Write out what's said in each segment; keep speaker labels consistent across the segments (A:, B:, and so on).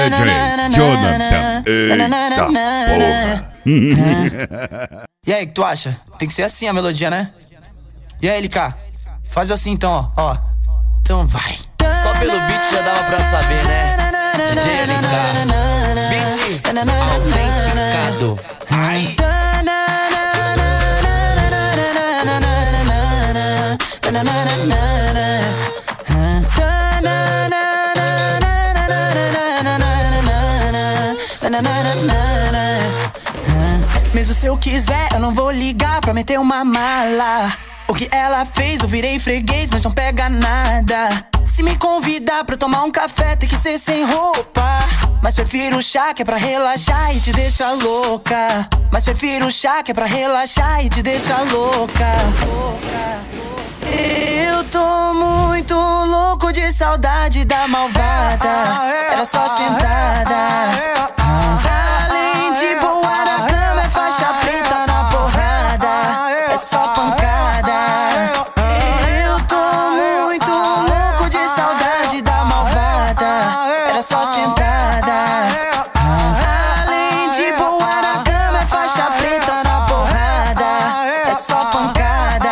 A: DJ Jonathan. Eita porra.
B: E aí, o que tu acha? Tem que ser assim a melodia, né? E aí, LK? Faz assim então, ó. Então vai.
C: Só pelo beat já dava pra saber, né? DJ LK, beat autenticado. Ai.
B: Mesmo se eu quiser, eu não vou ligar pra meter uma mala. O que ela fez, eu virei freguês, mas não pega nada. Se me convidar pra tomar um café, tem que ser sem roupa. Mas prefiro chá que é pra relaxar e te deixa louca. Mas prefiro chá que é pra relaxar e te deixa louca. Eu tô muito louco de saudade da malvada. Era só sentada. Além de boa na cama, é faixa preta na porrada. É só pancada. Eu tô muito louco de saudade da malvada. Era só sentada. Além de boa na cama, é faixa preta na porrada. É só pancada.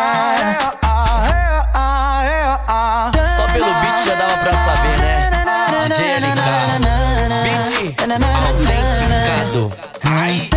C: Só pelo beat já dava pra saber, né? DJ LK, beat autenticado. Ai.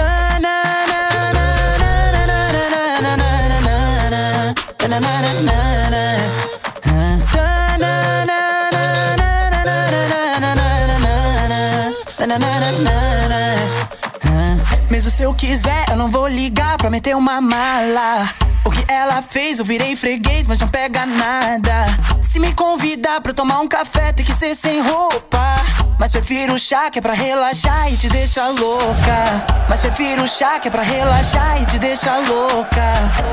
B: Mesmo se eu quiser, eu não vou ligar pra meter uma mala. O que ela fez, eu virei freguês, mas não pega nada. Se me convidar pra tomar um café, tem que ser sem roupa. Mas prefiro chá que é pra relaxar e te deixa louca. Mas prefiro chá que é pra relaxar e te deixa louca.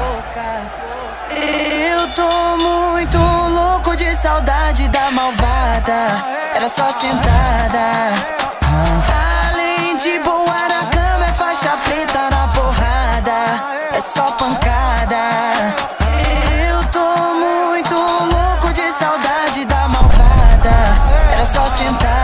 B: Eu tô muito louco de saudade da malvada. Era só sentada. Além de boa na cama, é faixa preta na porrada. É só pancada. Eu tô muito louco de saudade da malvada. Era só sentada.